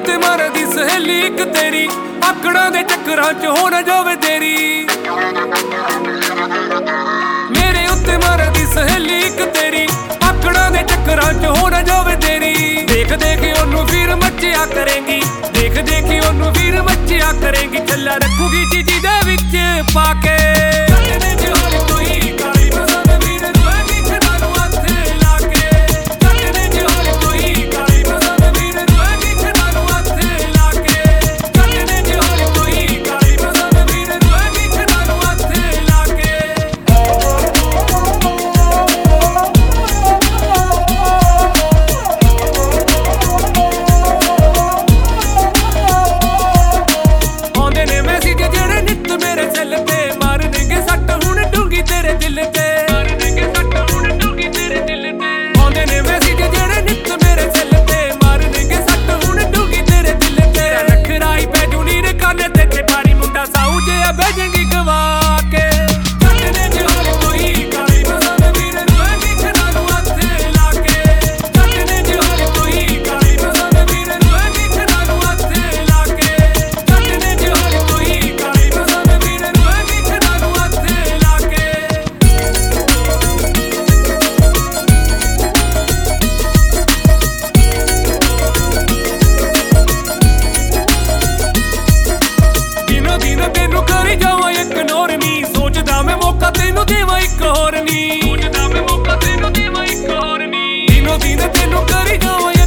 उत्ते मारदी सहेली एक तेरी, आकड़ां दे चक्करां च हो ना जावे तेरी। मेरे उत्ते मारदी सहेली एक तेरी, आकड़ां दे चक्करां च हो ना जावे तेरी। देख देख ओनू फिर मच्चिया करेंगी, देख देख ओनू फिर मच्चिया करेंगी। छल्ला रखूगी चीजी दे विच पाके। तेनू देवा एक होर नी, सोचदा मैं मौका तेनू देवा एक होर नी। दिनों दिन तेनू करी जावां